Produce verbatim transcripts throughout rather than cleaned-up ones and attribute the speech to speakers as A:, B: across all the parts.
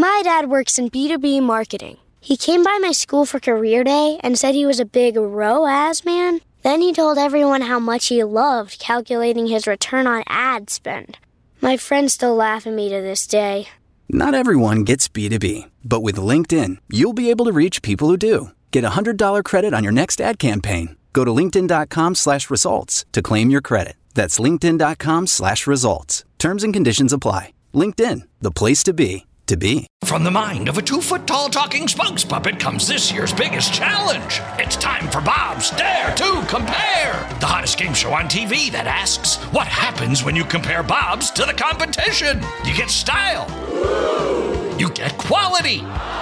A: My dad works in B two B marketing. He came by my school for career day and said he was a big R O A S man. Then he told everyone how much he loved calculating his return on ad spend. My friends still laugh at me to this day.
B: Not everyone gets B two B, but with LinkedIn, you'll be able to reach people who do. Get a one hundred dollars credit on your next ad campaign. Go to linkedin.com slash results to claim your credit. That's linkedin.com slash results. Terms and conditions apply. LinkedIn, the place to be, to be.
C: From the mind of a two-foot-tall talking spokes puppet comes this year's biggest challenge. It's time for Bob's Dare to Compare, the hottest game show on T V that asks, what happens when you compare Bob's to the competition? You get style. You get quality.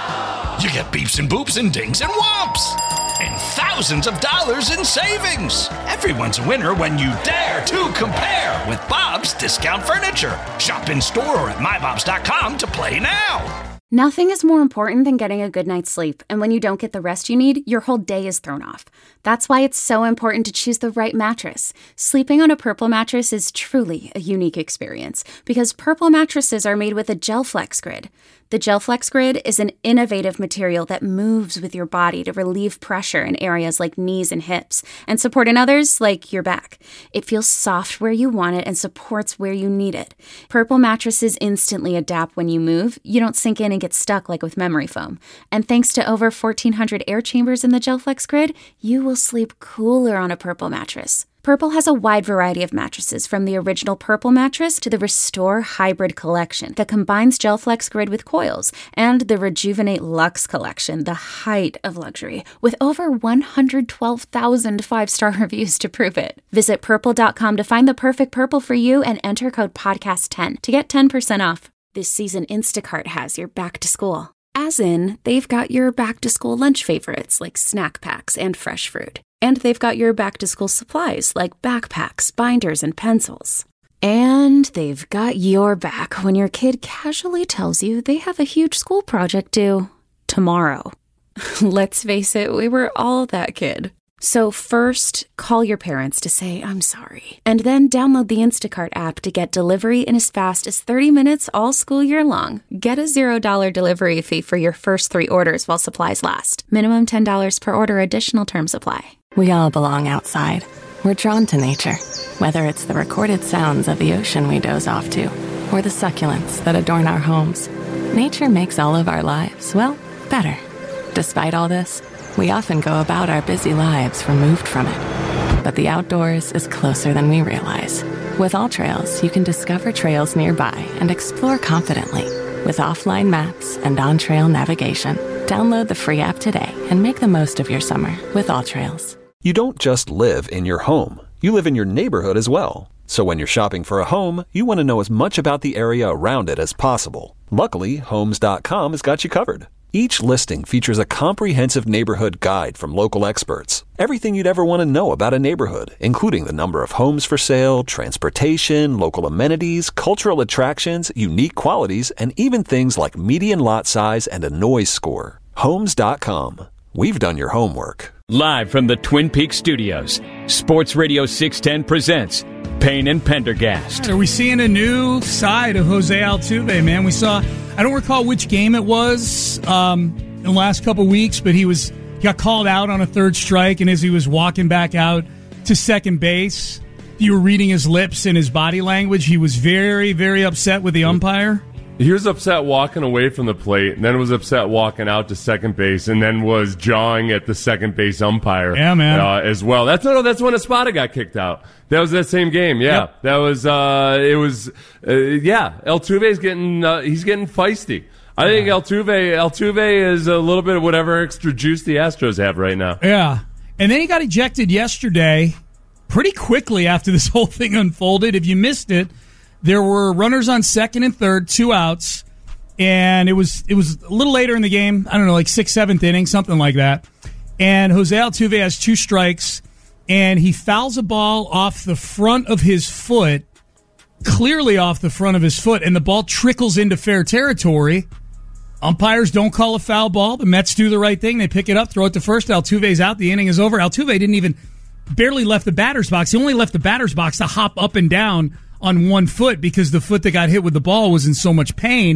C: You get beeps and boops and dings and whomps. And thousands of dollars in savings. Everyone's a winner when you dare to compare with Bob's Discount Furniture. Shop in store or at my bobs dot com to play now.
D: Nothing is more important than getting a good night's sleep, and when you don't get the rest you need, your whole day is thrown off. That's why it's so important to choose the right mattress. Sleeping on a Purple mattress is truly a unique experience, because Purple mattresses are made with a GelFlex Grid. The GelFlex Grid is an innovative material that moves with your body to relieve pressure in areas like knees and hips, and support in others like your back. It feels soft where you want it and supports where you need it. Purple mattresses instantly adapt when you move. You don't sink in and get stuck like with memory foam. And thanks to over fourteen hundred air chambers in the GelFlex Grid, you will sleep cooler on a Purple mattress. Purple has a wide variety of mattresses, from the original Purple mattress to the Restore Hybrid collection that combines GelFlex Grid with coils, and the Rejuvenate Luxe collection, the height of luxury, with over one hundred twelve thousand five-star reviews to prove it. Visit purple dot com to find the perfect Purple for you and enter code podcast ten to get ten percent off. This season, Instacart has your back to school. As in, they've got your back to school lunch favorites like snack packs and fresh fruit. And they've got your back-to-school supplies like backpacks, binders, and pencils. And they've got your back when your kid casually tells you they have a huge school project due tomorrow. Let's face it, we were all that kid. So first, call your parents to say, I'm sorry. And then download the Instacart app to get delivery in as fast as thirty minutes all school year long. Get a zero dollar delivery fee for your first three orders while supplies last. Minimum ten dollars per order. Additional terms apply.
E: We all belong outside. We're drawn to nature, whether it's the recorded sounds of the ocean we doze off to, or the succulents that adorn our homes. Nature makes all of our lives, well, better. Despite all this, we often go about our busy lives removed from it. But the outdoors is closer than we realize. With AllTrails, you can discover trails nearby and explore confidently. With offline maps and on-trail navigation, download the free app today and make the most of your summer with AllTrails.
F: You don't just live in your home. You live in your neighborhood as well. So when you're shopping for a home, you want to know as much about the area around it as possible. Luckily, homes dot com has got you covered. Each listing features a comprehensive neighborhood guide from local experts. Everything you'd ever want to know about a neighborhood, including the number of homes for sale, transportation, local amenities, cultural attractions, unique qualities, and even things like median lot size and a noise score. homes dot com. We've done your homework.
G: Live from the Twin Peaks studios, Sports Radio six ten presents Payne and Pendergast.
H: Are we seeing a new side of Jose Altuve, man? We saw, I don't recall which game it was um, in the last couple weeks, but he was he got called out on a third strike, and as he was walking back out to second base, you were reading his lips and his body language. He was very, very upset with the umpire.
I: He was upset walking away from the plate, and then was upset walking out to second base, and then was jawing at the second base umpire.
H: Yeah, man.
I: Uh, as well. That's no, no. That's when Espada got kicked out. That was that same game. Yeah,
H: yep.
I: that was. Uh, it was. Uh, yeah, Altuve's getting. Uh, he's getting feisty. I think
H: yeah.
I: Altuve. Altuve is a little bit of whatever extra juice the Astros have right now.
H: Yeah, and then he got ejected yesterday, pretty quickly after this whole thing unfolded. If you missed it, there were runners on second and third, two outs, and it was it was a little later in the game. I don't know, like sixth, seventh inning, something like that. And Jose Altuve has two strikes, and he fouls a ball off the front of his foot, clearly off the front of his foot, and the ball trickles into fair territory. Umpires don't call a foul ball. The Mets do the right thing. They pick it up, throw it to first. Altuve's out. The inning is over. Altuve didn't even barely left the batter's box. He only left the batter's box to hop up and down on one foot because the foot that got hit with the ball was in so much pain.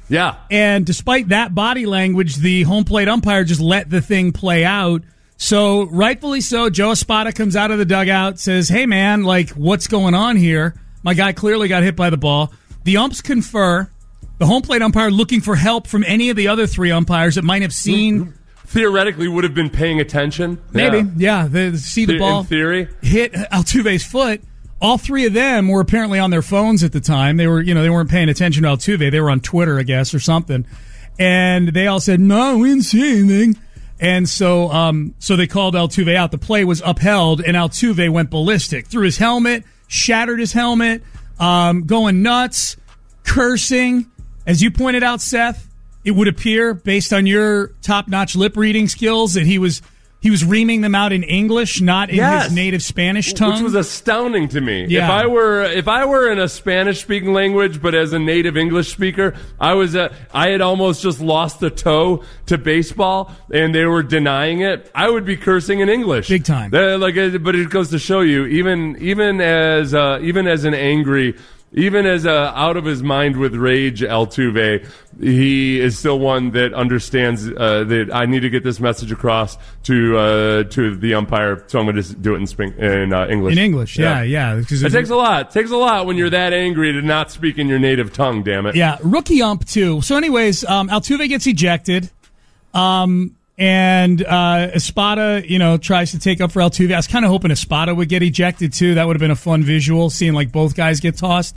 I: Yeah.
H: And despite that body language, the home plate umpire just let the thing play out. So rightfully so, Joe Espada comes out of the dugout, says, hey, man, like, what's going on here? My guy clearly got hit by the ball. The umps confer. The home plate umpire looking for help from any of the other three umpires that might have seen.
I: Theoretically would have been paying attention.
H: Maybe, yeah. yeah they see the ball.
I: In theory.
H: Hit Altuve's foot. All three of them were apparently on their phones at the time. They were, you know, they weren't paying attention to Altuve. They were on Twitter, I guess, or something. And they all said, no, we didn't see anything. And so, um, so they called Altuve out. The play was upheld, and Altuve went ballistic. Threw his helmet, shattered his helmet, um, going nuts, cursing. As you pointed out, Seth, it would appear, based on your top-notch lip-reading skills, that he was he was reaming them out in English, not in
I: yes.
H: his native Spanish tongue.
I: Which was astounding to me.
H: Yeah.
I: If I were if I were in a Spanish-speaking language, but as a native English speaker, I was uh, I had almost just lost a toe to baseball, and they were denying it. I would be cursing in English,
H: big time.
I: Uh, like, uh, but it goes to show you, even even as uh, even as an angry. Even as uh, out of his mind with rage, Altuve, he is still one that understands uh, that I need to get this message across to uh, to the umpire, so I'm going to do it in, spring, in uh, English.
H: In English, yeah, yeah. yeah
I: it takes a lot. It takes a lot when you're that angry to not speak in your native tongue, damn it.
H: Yeah, rookie ump, too. So anyways, um, Altuve gets ejected. Um... And uh, Espada, you know, tries to take up for Altuve. I was kind of hoping Espada would get ejected, too. That would have been a fun visual, seeing, like, both guys get tossed.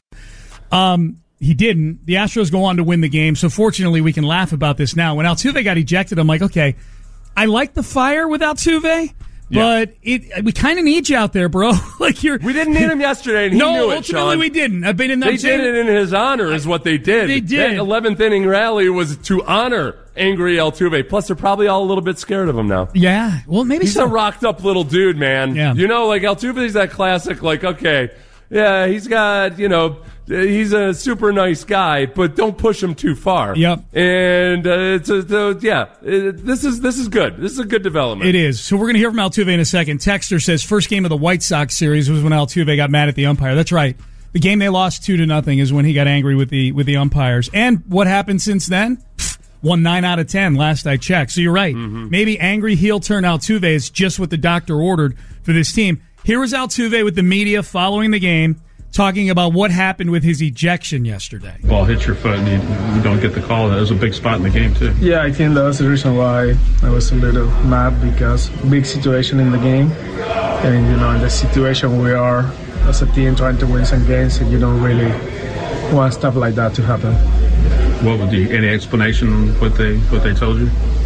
H: Um, he didn't. The Astros go on to win the game, so fortunately we can laugh about this now. When Altuve got ejected, I'm like, okay, I like the fire with Altuve, but yeah. it we kind of need you out there, bro. Like you're.
I: We didn't need him yesterday, and he
H: no,
I: knew it,
H: ultimately
I: Sean.
H: we didn't. I've been in that.
I: They did it in his honor, is what they did.
H: They did.
I: That eleventh inning rally was to honor angry Altuve. Plus, they're probably all a little bit scared of him now.
H: Yeah, well, maybe
I: he's
H: so.
I: a rocked up little dude, man.
H: Yeah.
I: You know, like Altuve's that classic, like, okay, yeah, he's got, you know, he's a super nice guy, but don't push him too far.
H: Yep.
I: And uh, it's a, the, yeah, it, this is this is good. This is a good development.
H: It is. So we're going to hear from Altuve in a second. Texter says first game of the White Sox series was when Altuve got mad at the umpire. That's right. The game they lost two to nothing is when he got angry with the with the umpires. And what happened since then? Pfft, won nine out of ten last I checked. So you're right. Mm-hmm. Maybe angry heel turn Altuve is just what the doctor ordered for this team. Here was Altuve with the media following the game, talking about what happened with his ejection yesterday.
J: Ball hits your foot and you, you don't get the call. That was a big spot in the game, too.
K: Yeah, I think that's the reason why I was a little mad, because big situation in the game. And, you know, in the situation we are as a team trying to win some games, and you don't really want stuff like that to happen.
J: What would you, any explanation on what they, what they told you?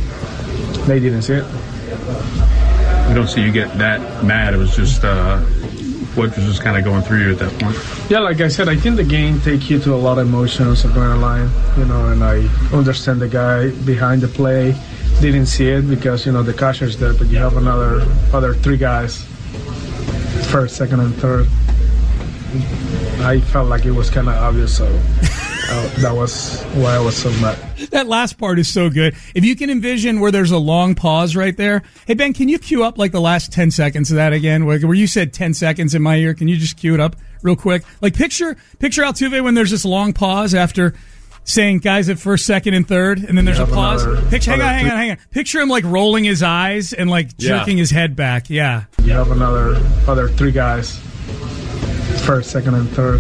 K: They didn't see it.
J: We don't see you get that mad. It was just... Uh, what was just kind of going through you at that point?
K: Yeah, like I said, I think the game takes you to a lot of emotions, adrenaline, you know, and I understand the guy behind the play didn't see it because, you know, the catcher's there, but you have another other three guys, first, second, and third. I felt like it was kind of obvious, so uh, that was why I was so mad.
H: That last part is so good. If you can envision where there's a long pause right there. Hey, Ben, can you cue up like the last ten seconds of that again? Where you said ten seconds in my ear. Can you just cue it up real quick? Like picture picture Altuve when there's this long pause after saying guys at first, second, and third, and then there's a pause. Another, Picture, hang on, hang on, hang on. Picture him like rolling his eyes and like jerking yeah. his head back. Yeah.
K: You have another other three guys, first, second, and third.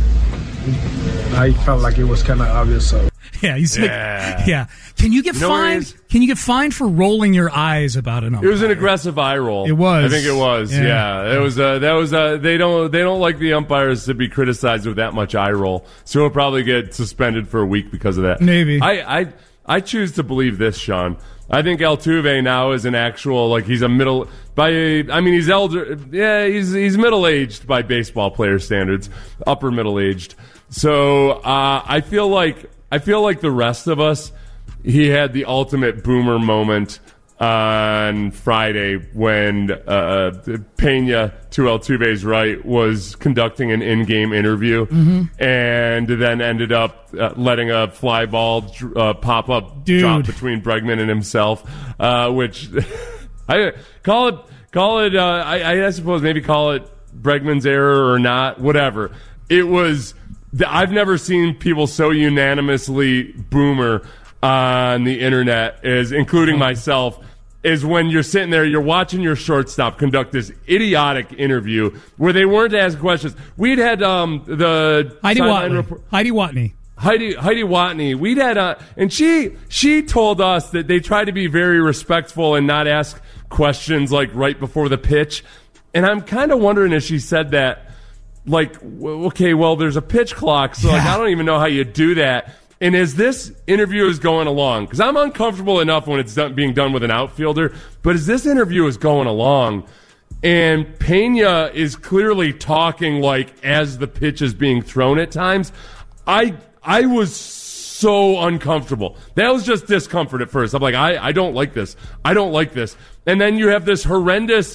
K: I felt like it was kind of obvious, so.
H: Yeah, he's like,
I: yeah.
H: yeah. Can you get
I: you know
H: fined? Can you get fined for rolling your eyes about an umpire?
I: It was an aggressive eye roll.
H: It was.
I: I think it was. Yeah, yeah. It was. Uh, that was. Uh, they don't. They don't like the umpires to be criticized with that much eye roll. So he'll probably get suspended for a week because of that.
H: Maybe.
I: I. I. I choose to believe this, Sean. I think Altuve now is an actual like he's a middle by. I mean he's elder. Yeah, he's he's middle aged by baseball player standards, upper middle aged. So uh, I feel like. I feel like the rest of us, he had the ultimate boomer moment on Friday when uh, Pena, to Altuve's right, was conducting an in-game interview mm-hmm. and then ended up uh, letting a fly ball uh, pop up
H: Dude.
I: drop between Bregman and himself, uh, which I call it, call it. Uh, I, I suppose maybe call it Bregman's error or not, whatever. It was I've never seen people so unanimously boomer on the internet, as including myself, is when you're sitting there, you're watching your shortstop conduct this idiotic interview where they weren't asking questions. We'd had um, the
H: Heidi Watney. Report- Heidi Watney.
I: Heidi Heidi Watney. We'd had uh, and she she told us that they try to be very respectful and not ask questions like right before the pitch. And I'm kind of wondering if she said that. Like, okay, well, there's a pitch clock, so like, I don't even know how you do that. And as this interview is going along, because I'm uncomfortable enough when it's done, being done with an outfielder, but as this interview is going along, and Pena is clearly talking like as the pitch is being thrown at times, I I was so uncomfortable. That was just discomfort at first. I'm like, I, I don't like this. I don't like this. And then you have this horrendous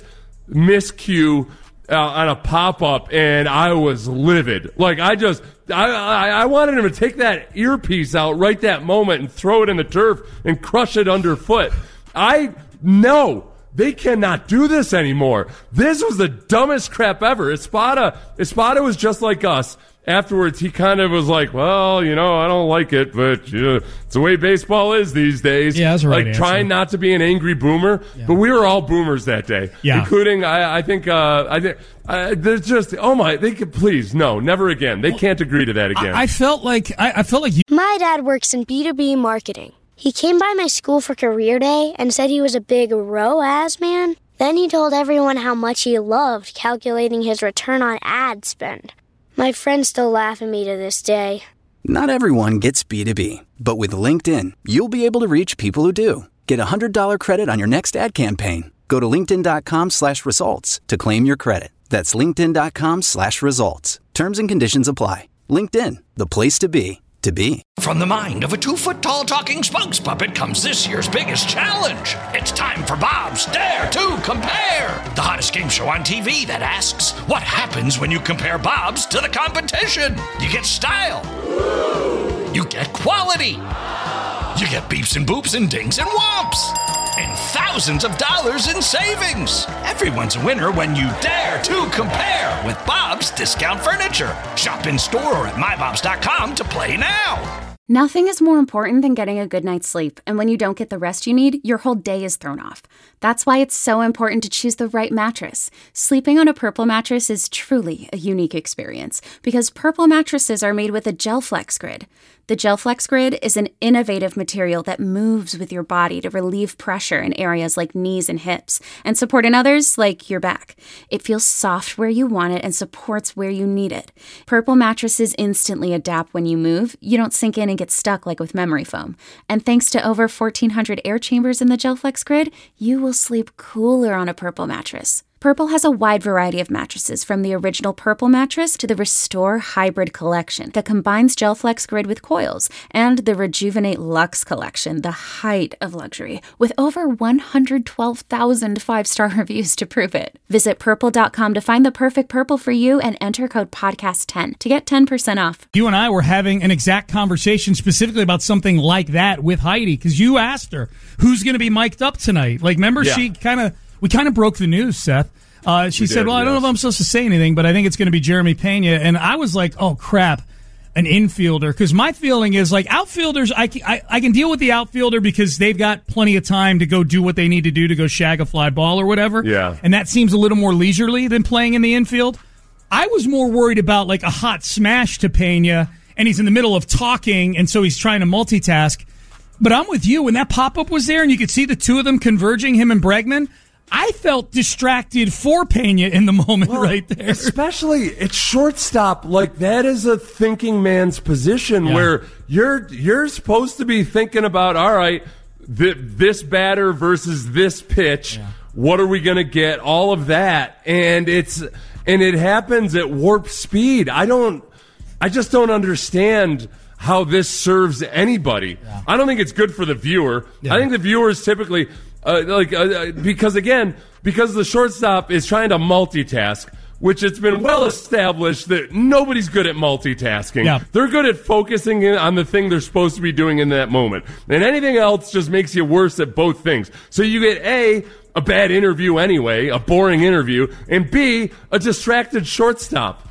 I: miscue Uh, on a pop-up, and I was livid. Like, I just, I, I, I wanted him to take that earpiece out right that moment and throw it in the turf and crush it underfoot. I, no, they cannot do this anymore. This was the dumbest crap ever. Espada, Espada was just like us. Afterwards, he kind of was like, well, you know, I don't like it, but uh, it's the way baseball is these days.
H: Yeah, that's right.
I: Like, trying not to be an angry boomer. Yeah. But we were all boomers that day.
H: Yeah.
I: Including, I, I think, uh, I think, uh, there's just, oh my, they could, please, no, never again. They can't agree to that again.
H: I, I felt like, I, I felt like you.
A: My dad works in B two B marketing. He came by my school for career day and said he was a big R O A S man. Then he told everyone how much he loved calculating his return on ad spend. My friends still laugh at me to this day.
B: Not everyone gets B two B, but with LinkedIn, you'll be able to reach people who do. Get a one hundred dollars credit on your next ad campaign. Go to linkedin.com slash results to claim your credit. That's linkedin.com slash results. Terms and conditions apply. LinkedIn, the place to be, to be.
C: From the mind of a two-foot-tall talking spokes puppet comes this year's biggest challenge. It's time for Bob's Dare to Compare, the hottest game show on T V that asks, what happens when you compare Bob's to the competition? You get style. You get quality. You get beeps and boops and dings and whomps. And thousands of dollars in savings. Everyone's a winner when you dare to compare with Bob's Discount Furniture. Shop in store or at my bobs dot com to play now.
D: Nothing is more important than getting a good night's sleep, and when you don't get the rest you need, your whole day is thrown off. That's why it's so important to choose the right mattress. Sleeping on a Purple mattress is truly a unique experience, because Purple mattresses are made with a GelFlex Grid. The GelFlex Grid is an innovative material that moves with your body to relieve pressure in areas like knees and hips, and support in others like your back. It feels soft where you want it and supports where you need it. Purple mattresses instantly adapt when you move. You don't sink in and get stuck like with memory foam. And thanks to over fourteen hundred air chambers in the GelFlex Grid, you will sleep cooler on a Purple mattress. Purple has a wide variety of mattresses, from the original Purple mattress to the Restore Hybrid collection that combines GelFlex Grid with coils, and the Rejuvenate Luxe collection, the height of luxury, with over one hundred twelve thousand five-star reviews to prove it. Visit purple dot com to find the perfect Purple for you and enter code podcast ten to get ten percent off.
H: You and I were having an exact conversation specifically about something like that with Heidi, because you asked her, who's going to be mic'd up tonight? Like, remember, yeah. she kind of... We kind of broke the news, Seth. Uh, she we said, did, well, yes. I don't know if I'm supposed to say anything, but I think it's going to be Jeremy Pena. And I was like, oh, crap, an infielder. Because my feeling is, like, outfielders, I, I, I can deal with the outfielder because they've got plenty of time to go do what they need to do to go shag a fly ball or whatever.
I: Yeah.
H: And that seems a little more leisurely than playing in the infield. I was more worried about, like, a hot smash to Pena, and he's in the middle of talking, and so he's trying to multitask. But I'm with you. When that pop-up was there and you could see the two of them converging, him and Bregman, I felt distracted for Pena in the moment well, right there.
I: Especially at shortstop. Like, that is a thinking man's position yeah. where you're you're supposed to be thinking about, all right, th- this batter versus this pitch. Yeah. What are we going to get? All of that. And it's and it happens at warp speed. I don't I just don't understand how this serves anybody. Yeah. I don't think it's good for the viewer. Yeah. I think the viewers typically Uh, like uh, because again, because the shortstop is trying to multitask, which it's been well established that nobody's good at multitasking.
H: Yeah.
I: They're good at focusing in on the thing they're supposed to be doing in that moment, and anything else just makes you worse at both things. So you get a a bad interview anyway, a boring interview, and B, a distracted shortstop.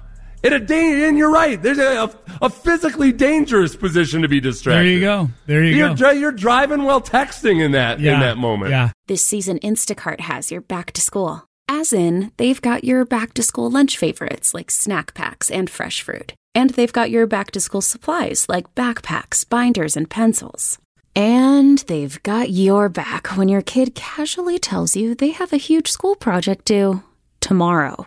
I: in a da- and you're right. There's a, a, a physically dangerous position to be distracted.
H: There you go. There you
I: you're,
H: go.
I: You're driving while texting in that
H: Yeah.
I: in that moment.
H: Yeah.
D: This season, Instacart has your back to school. As in, they've got your back to school lunch favorites like snack packs and fresh fruit. And they've got your back to school supplies like backpacks, binders, and pencils. And they've got your back when your kid casually tells you they have a huge school project due tomorrow.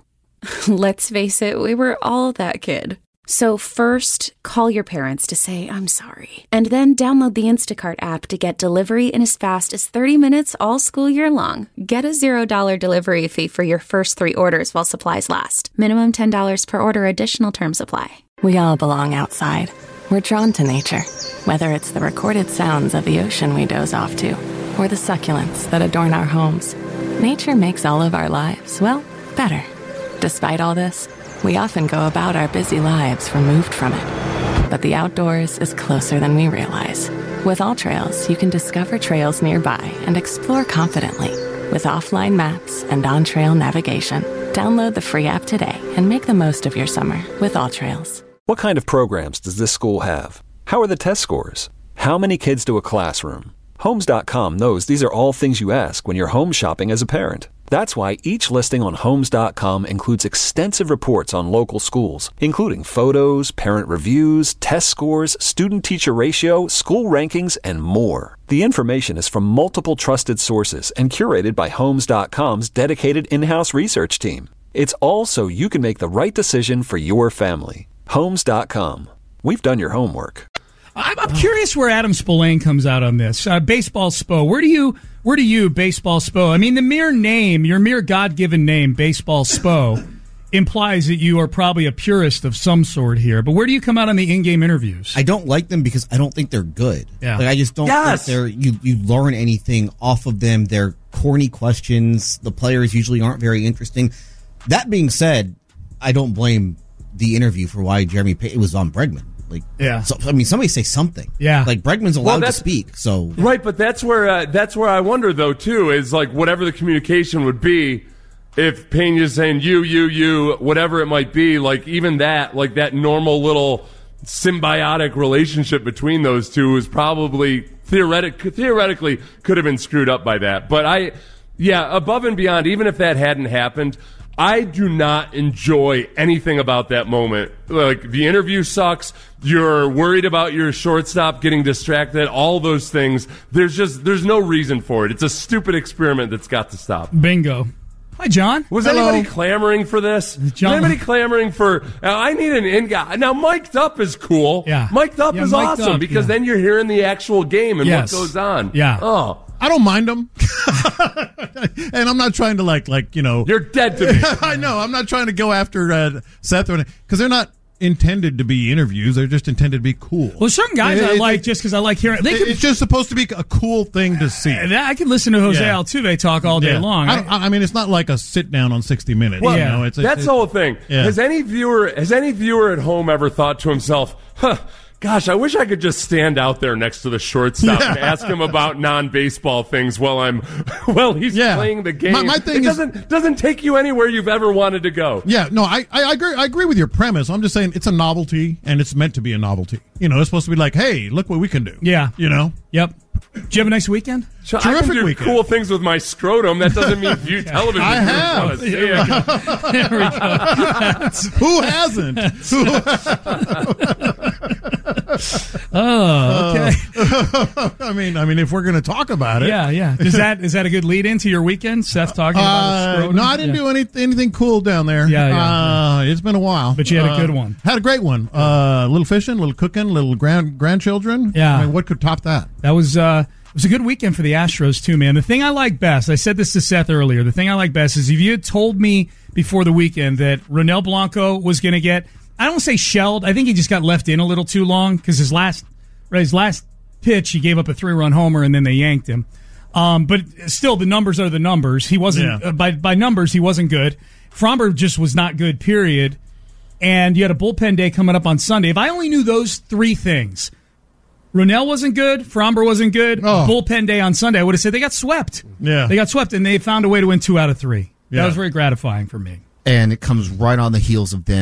D: Let's face it, we were all that kid. So first, call your parents to say, I'm sorry. And then download the Instacart app to get delivery in as fast as thirty minutes all school year long. Get a zero dollar delivery fee for your first three orders while supplies last. Minimum ten dollars per order. Additional terms apply.
E: We all belong outside. We're drawn to nature, whether it's the recorded sounds of the ocean we doze off to, or the succulents that adorn our homes. Nature makes all of our lives, well, better. Despite all this, we often go about our busy lives removed from it. But the outdoors is closer than we realize. With AllTrails, you can discover trails nearby and explore confidently. With offline maps and on-trail navigation, download the free app today and make the most of your summer with AllTrails.
F: What kind of programs does this school have? How are the test scores? How many kids do a classroom? Homes dot com knows these are all things you ask when you're home shopping as a parent. That's why each listing on Homes dot com includes extensive reports on local schools, including photos, parent reviews, test scores, student-teacher ratio, school rankings, and more. The information is from multiple trusted sources and curated by Homes dot com's dedicated in-house research team. It's all so you can make the right decision for your family. Homes dot com. We've done your homework.
H: I'm, I'm curious where Adam Spillane comes out on this. Uh, baseball Spo. Where do you, where do you, Baseball Spo? I mean, the mere name, your mere God-given name, Baseball Spo, implies that you are probably a purist of some sort here. But where do you come out on the in-game interviews?
L: I don't like them because I don't think they're good.
H: Yeah.
L: Like, I just don't
I: Yes!
L: think they're you, you learn anything off of them. They're corny questions. The players usually aren't very interesting. That being said, I don't blame the interview for why Jeremy Payton, it was on Bregman. Like,
H: Yeah.
L: so, I mean, somebody say something.
H: Yeah.
L: Like, Bregman's allowed
I: Well,
L: to
I: that's-
L: speak, so.
I: Right, but that's where uh, that's where I wonder though too is like whatever the communication would be, if Pena's saying you, you, you, whatever it might be, like even that, like that normal little symbiotic relationship between those two is probably theoretic theoretically could have been screwed up by that. But I, yeah, above and beyond, even if that hadn't happened, I do not enjoy anything about that moment. Like, the interview sucks. You're worried about your shortstop getting distracted. All those things. There's just, there's no reason for it. It's a stupid experiment that's got to stop.
H: Bingo. Hi, John.
I: Was
H: Hello.
I: anybody clamoring for this?
H: John-
I: Was anybody clamoring for, uh, I need an in guy. Now, mic'd up is cool.
H: Yeah.
I: Mic'd up
H: Yeah,
I: is
H: mic'd
I: awesome
H: up,
I: because
H: yeah.
I: then you're hearing the actual game and
H: Yes.
I: what goes on.
H: Yeah.
I: Oh.
M: I don't mind them. And I'm not trying to like, like you know.
I: You're dead to me.
M: I know. I'm not trying to go after uh, Seth because they're not intended to be interviews. They're just intended to be cool.
H: Well, certain guys
M: It-
H: I
M: it-
H: like just because I like hearing. They
M: It-
H: could,
M: it's just supposed to be a cool thing to see.
H: I could listen to Jose
M: Yeah.
H: Altuve talk all day
M: Yeah.
H: long.
M: I, I, I mean, it's not like a sit down on sixty minutes.
I: Well,
M: you know, it's,
I: that's
M: it's,
I: the whole thing.
M: Yeah.
I: Has any viewer has any viewer at home ever thought to himself, huh, gosh, I wish I could just stand out there next to the shortstop
M: Yeah.
I: and ask him about non-baseball things while I'm while he's
M: Yeah.
I: playing the game.
M: My- my thing
I: it
M: is-
I: doesn't doesn't take you anywhere you've ever wanted to go.
M: Yeah, no, I, I, I agree. I agree with your premise. I'm just saying it's a novelty, and it's meant to be a novelty. You know, it's supposed to be like, hey, look what we can do.
H: Yeah.
M: You know.
H: Yep. Did you have a nice weekend?
I: So I
M: Terrific
I: can do
M: weekend.
I: cool things with my scrotum. That doesn't mean view television.
M: I
I: viewers
M: have.
I: wanna see it.
H: There we go.
M: Who hasn't? Who-
H: Oh, okay.
M: I mean, I mean, if we're going to talk about it,
H: Yeah, yeah. Is that is that a good lead into your weekend? Seth talking about his
M: Uh,
H: scrotum?
M: no, I didn't
H: Yeah.
M: do any, anything cool down there.
H: Yeah, yeah,
M: Uh, It's been a while,
H: But you had a
M: Uh,
H: good one.
M: Had a great one. A uh, little fishing, little cooking, little grand grandchildren.
H: Yeah.
M: I mean, what could top that?
H: That was uh, it was a good weekend for the Astros too, man. The thing I like best, I said this to Seth earlier. The thing I like best is if you had told me before the weekend that Ronel Blanco was going to get, I don't say shelled. I think he just got left in a little too long because his last his last pitch he gave up a three run homer and then they yanked him. Um, but still, the numbers are the numbers. He wasn't
M: Yeah.
H: uh, by by numbers. He wasn't good. Fromber just was not good. Period. And you had a bullpen day coming up on Sunday. If I only knew those three things. Ronel wasn't good. Fromber wasn't good.
M: Oh.
H: Bullpen day on Sunday. I would have said they got swept.
M: Yeah.
H: They got swept, and they found a way to win two out of three. That
M: Yeah.
H: was very gratifying for me.
L: And it comes right on the heels of them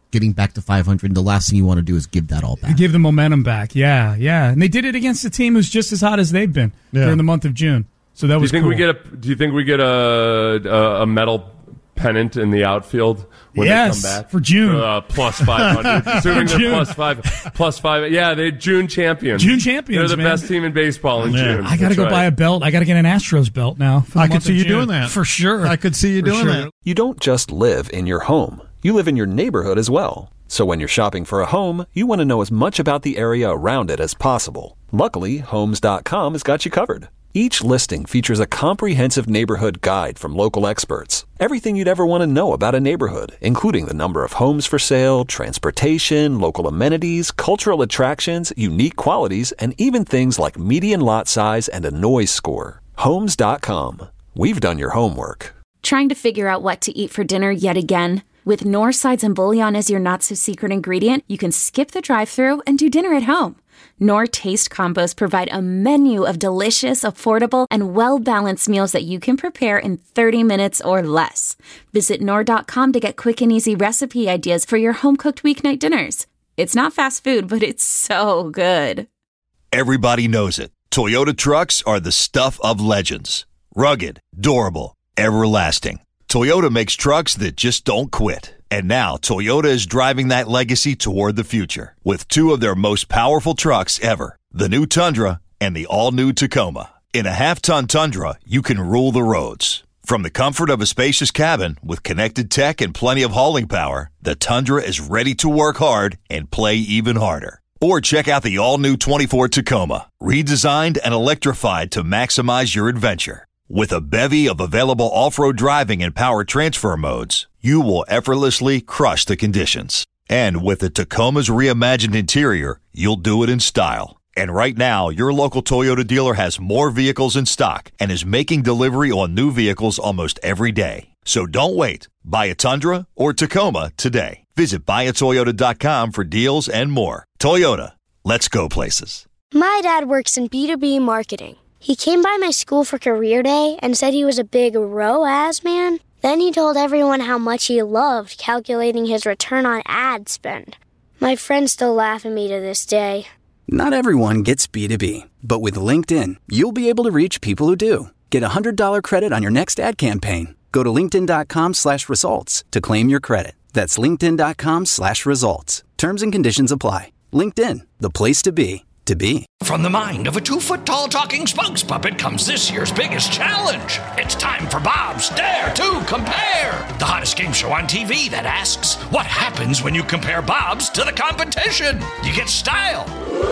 L: getting back to five hundred. The last thing you want to do is give that all back.
H: Give the momentum back. Yeah, yeah. And they did it against a team who's just as hot as they've been
M: Yeah.
H: during the month of June. So that
I: Do you
H: was
I: think
H: cool.
I: we get a? Do you think we get a a, a medal pennant in the outfield when
H: Yes,
I: they come back
H: for June.
I: Uh, plus five hundred, assuming
H: For
I: they're
H: June.
I: plus five, plus five. Yeah, they're June champions.
H: June champions,
I: They're the
H: man.
I: best team in baseball in
M: Yeah.
I: June.
H: I got to
I: That's
H: go
I: right.
H: buy a belt. I got to get an Astros belt now. for the
M: I could
H: month
M: see
H: of
M: you
H: June.
M: doing that.
H: For sure.
M: I could see you
H: For
M: doing
H: sure.
M: that.
F: You don't just live in your home. You live in your neighborhood as well. So when you're shopping for a home, you want to know as much about the area around it as possible. Luckily, Homes dot com has got you covered. Each listing features a comprehensive neighborhood guide from local experts. Everything you'd ever want to know about a neighborhood, including the number of homes for sale, transportation, local amenities, cultural attractions, unique qualities, and even things like median lot size and a noise score. Homes dot com. We've done your homework.
D: Trying to figure out what to eat for dinner yet again? With Knorr sides and bouillon as your not-so-secret ingredient, you can skip the drive-thru and do dinner at home. Knorr Taste Combos provide a menu of delicious, affordable, and well-balanced meals that you can prepare in thirty minutes or less. Visit Knorr dot com to get quick and easy recipe ideas for your home-cooked weeknight dinners. It's not fast food, but it's so good.
N: Everybody knows it. Toyota trucks are the stuff of legends. Rugged, durable, everlasting. Toyota makes trucks that just don't quit. And now Toyota is driving that legacy toward the future with two of their most powerful trucks ever, the new Tundra and the all-new Tacoma. In a half-ton Tundra, you can rule the roads. From the comfort of a spacious cabin with connected tech and plenty of hauling power, the Tundra is ready to work hard and play even harder. Or check out the all-new twenty-four Tacoma, redesigned and electrified to maximize your adventure. With a bevy of available off-road driving and power transfer modes, you will effortlessly crush the conditions. And with the Tacoma's reimagined interior, you'll do it in style. And right now, your local Toyota dealer has more vehicles in stock and is making delivery on new vehicles almost every day. So don't wait. Buy a Tundra or Tacoma today. Visit buy a toyota dot com for deals and more. Toyota, let's go places.
A: My dad works in B two B marketing. He came by my school for career day and said he was a big R O A S man. Then he told everyone how much he loved calculating his return on ad spend. My friends still laugh at me to this day.
B: Not everyone gets B two B, but with LinkedIn, you'll be able to reach people who do. Get a one hundred dollars credit on your next ad campaign. Go to linkedin dot com slash results to claim your credit. That's linkedin dot com slash results. Terms and conditions apply. LinkedIn, the place to be, to be.
C: From the mind of a two-foot-tall talking spokes puppet comes this year's biggest challenge. It's time for Bob's Dare to Compare, the hottest game show on T V that asks, what happens when you compare Bob's to the competition? You get style.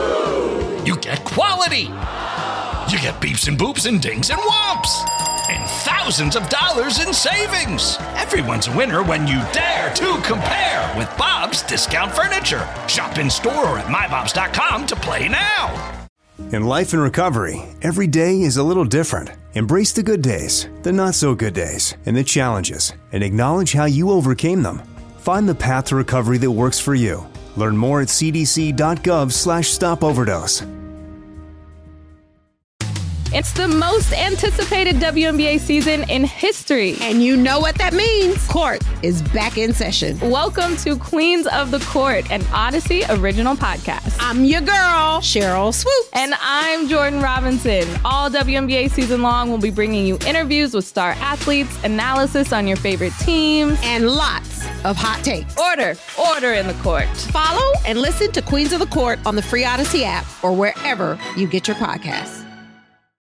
C: You get quality. You get beeps and boops and dings and whomps. And thousands of dollars in savings. Everyone's a winner when you dare to compare with Bob's Discount Furniture. Shop in store or at my bobs dot com to play now.
O: In life and recovery, every day is a little different. Embrace the good days, the not so good days, and the challenges, and acknowledge how you overcame them. Find the path to recovery that works for you. Learn more at c d c dot gov slash stop overdose.
P: It's the most anticipated W N B A season in history.
Q: And you know what that means. Court is back in session.
P: Welcome to Queens of the Court, an Odyssey original podcast.
Q: I'm your girl, Cheryl Swoops.
P: And I'm Jordan Robinson. All W N B A season long, we'll be bringing you interviews with star athletes, analysis on your favorite teams,
Q: and lots of hot takes.
P: Order, order in the court.
Q: Follow and listen to Queens of the Court on the free Odyssey app or wherever you get your podcasts.